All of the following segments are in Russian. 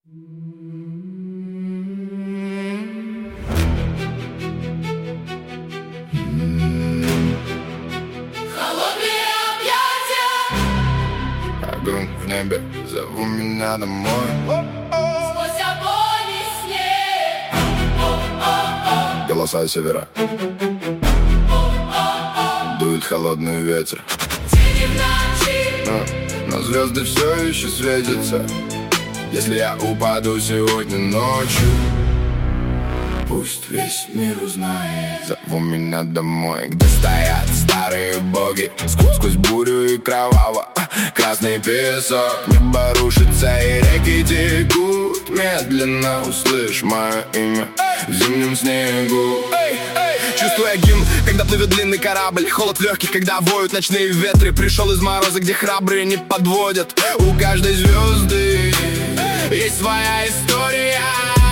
Холодные объятия, Огонь в небе, зову меня домой. сквозь огонь и снег. Голоса севера, дует холодный ветер, Тени в ночи, но звезды все еще светятся. Если я упаду сегодня ночью, пусть весь мир узнает. Зову меня домой, где стоят старые боги. Сквозь бурю и кроваво-красный песок. Небо рушится и реки текут. Медленно услышь мое имя в зимнем снегу. Чувствуя гимн, когда плывет длинный корабль. Холод в легких, когда воют ночные ветры. Пришел из мороза, где храбрые не подводят. У каждой звезды есть своя история.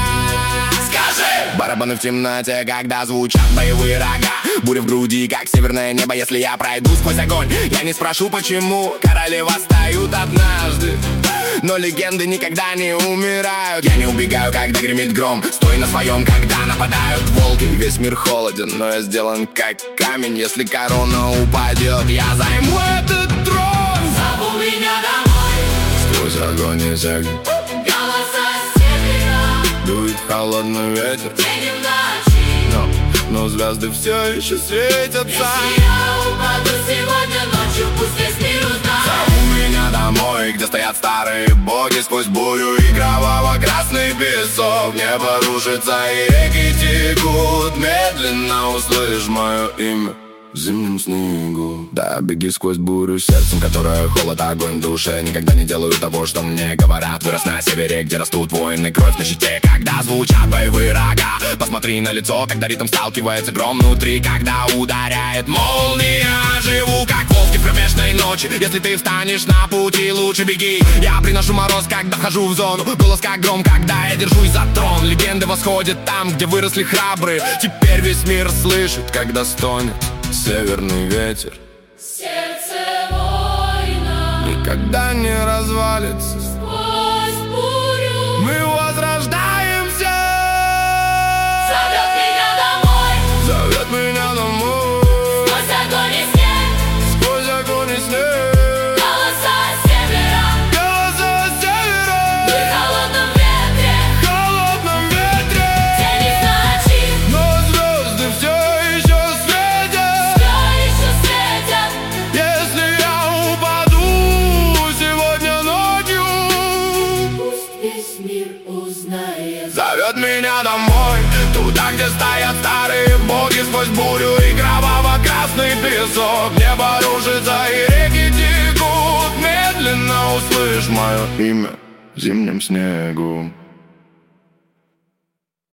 Скажи! Барабаны в темноте, когда звучат боевые рога. Буря в груди, как северное небо. Если я пройду сквозь огонь, я не спрошу почему. Короли восстают однажды, но легенды никогда не умирают. Я не убегаю, когда гремит гром. Стой на своем, когда нападают волки. Весь мир холоден, но я сделан как камень. Если корона упадет, я займу этот трон. зову меня домой. Сквозь огонь и снег Голоса севера, дует холодный ветер, тени в ночи. но звезды все еще светятся. Если я упаду сегодня ночью, пусть весь мир узнает. Зову меня домой, где стоят старые боги. Сквозь бурю и кроваво-красный песок. Небо рушится и реки текут. Медленно услышь мое имя в зимнем снегу. Да, беги сквозь бурю сердцем, которое холод, огонь в душе. Никогда не делаю того, что мне говорят. Вырос на севере, где растут воины, кровь на щите, когда звучат боевые рога. Посмотри на лицо, когда ритм сталкивается гром внутри. Когда ударяет молния, живу как волк в кромешной ночи. Если ты встанешь на пути, лучше беги. Я приношу мороз, когда вхожу в зону. Голос как гром, когда я держусь за трон. Легенды восходят там, где выросли храбрые. Теперь весь мир слышит, когда стонет северный ветер. Сердце воина, Никогда не развалится. сквозь бурю, Мы возрождаемся. зовет меня домой. Зовет меня домой. Сквозь огонь и снег, Сквозь огонь и снег. голоса севера, Голоса севера. в холодном ветре, Холодном ветре. тени в ночи, Но звезды все еще светят. все еще светят. Если я упаду сегодня ночью, Пусть весь мир узнает. зовет меня домой, туда, где стоят старые боги. Сквозь бурю и кроваво-красный песок. Небо рушится и реки текут. Медленно услышь мое имя в зимнем снегу.